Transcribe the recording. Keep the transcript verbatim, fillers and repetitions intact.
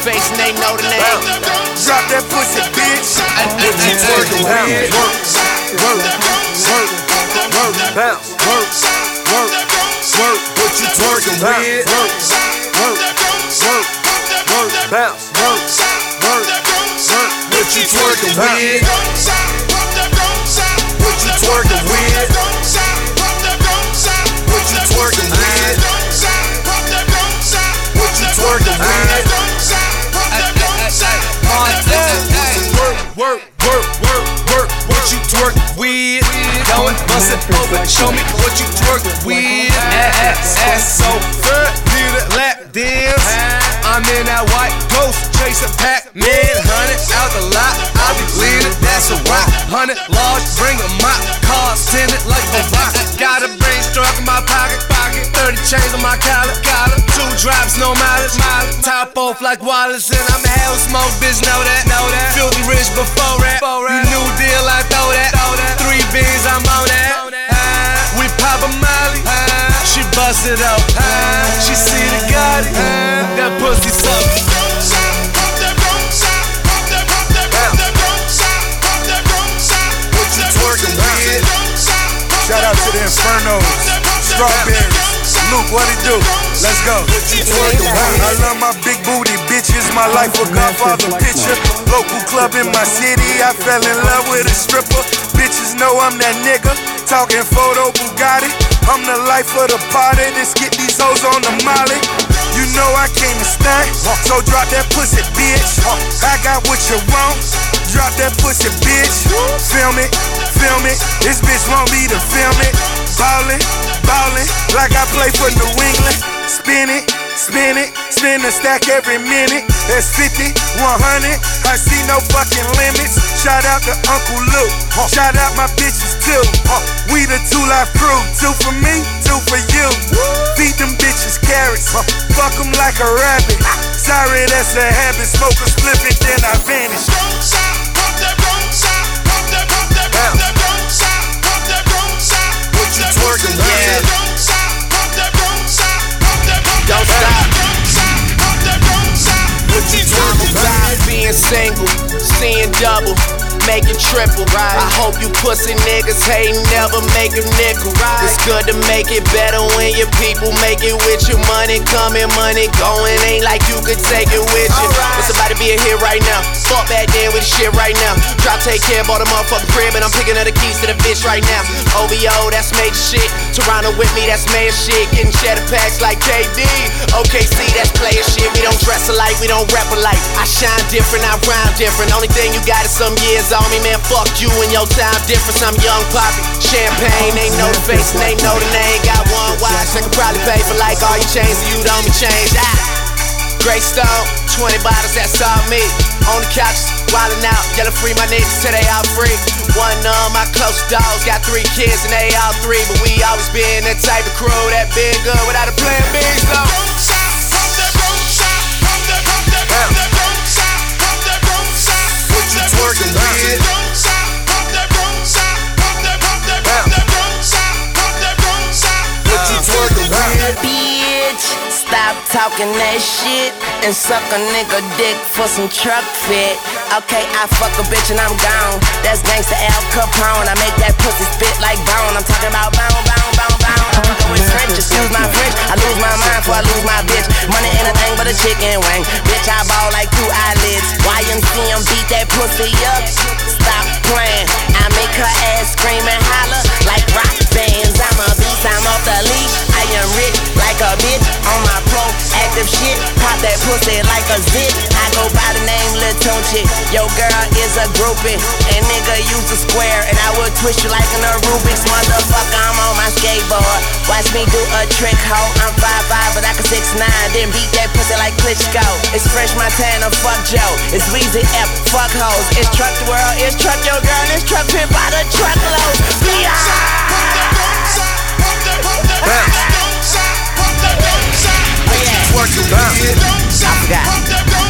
face and they know the name. Drop that pussy, bitch. What you twerking with? Work, work, work, work, bounce, work, work, work. What you twerking with? Work, work, work, work, bounce, work, work, work. What you twerking with? What you twerking with? What you twerking with? What you twerking with? Work, work, work, work, work. What you twerk with? Go and bust it over. Show me what you twerk with. Ass, ass so good. Need a lap dance. I'm in that white ghost chasing Pac-Man. Hundred out the lot. I be bleeding. That's a rock. Hundred large. Bring a mop. Cars tinted like a rock. Got a brain struck in my pocket. Pocket. Thirty chains on my collar. Collar. Two drops, no mileage. Mileage. Top off like Wallace. And I'm a hell smoke, bitch. Know that. Know that. Filthy rich before that. You new deal, I throw that. Three beans, I'm on that. Uh, we pop a molly. Uh, she bust it up. Uh, she see the Gotti. Uh, that pussy suck. What you twerking with? Shout out to the Infernos, Strawberries. Luke, what it do? Let's go. I love my big booty bitches. My life a Godfather picture. Local club in my city. I fell in love with a stripper. Bitches know I'm that nigga. Talking photo Bugatti. I'm the life of the party. Let's get these hoes on the molly. You know I came to stunt, so drop that pussy, bitch. I got what you want. Drop that pussy, bitch. Film it, film it. This bitch want me to film it. Ballin', ballin', like I play for New England. Spin it, spin it, spin the stack every minute. That's fifty, one hundred, I see no fucking limits. Shout out to Uncle Luke, shout out my bitches too. We the two life crew, two for me, two for you. Feed them bitches carrots, fuck them like a rabbit. Sorry, that's a habit, smoke a spliff and then I vanish. What you twerking with? Don't stop. What you twerking with? Tired being single, seeing double, making triple. Right. I hope you pussy niggas hate never make a nickel. Right. It's good to make it better when your people make it with your money coming, money going. Ain't like you could take it with you. Right. It's about to be a hit right now. Fuck back then with the shit right now. Drop, take care, bought a motherfucking crib, and I'm picking up the keys to the bitch right now. O V O, that's major shit. Toronto with me, that's major shit. Getting cheddar packs like K D. O K C, that's player shit. We don't dress alike, we don't rap alike. I shine different, I rhyme different. Only thing you got is some years on me, man. Fuck you and your time difference. I'm young poppy. Champagne, they know the face and they know the name. Got one watch, I could probably pay for like all your chains. You don't be changed. Ah. Grey Stone, twenty bottles, that's all me. On the couch, wildin' out, yelling free my niggas till they all free. One of my close dogs got three kids and they all three, but we always been that type of crew that been good without a plan B. So what you twerking with? What you twerking with? Bitch, stop talking that shit and suck a nigga dick for some truck fit. Okay, I fuck a bitch and I'm gone. That's gangsta Al Capone. I make that pussy spit like bone. I'm talking about bone, bone, bone, bone. I'm fucking with French, excuse my French. I lose my mind before I lose my bitch. Money ain't a thing but a chicken wing. Bitch, I ball like two eyelids. Y M C M beat that pussy up. Stop playing. I make her ass scream and holler like rock bands. I'm a beast, I'm off the leash. I am rich like a bitch on my pro active shit. Pop that pussy like a zit. I go by the name Lil Tunchi. Yo girl is a groupie, and nigga use a square, and I will twist you like an Rubik's. Motherfucker, I'm on my skateboard. Watch me do a trick, ho. I'm five five, but I can six nine. Then beat that pussy like Klitschko. It's Fresh Montana, fuck Joe. It's Weezy F, fuck hoes. It's Truck the World, it's Truck Your Girl, it's Truck Pimp by the truckload. Yeah. What you twerking with? I forgot.